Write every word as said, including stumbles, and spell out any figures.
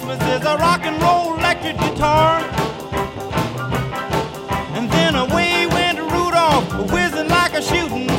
Christmas is a rock and roll electric guitar. And then away went Rudolph, whizzing like a shooting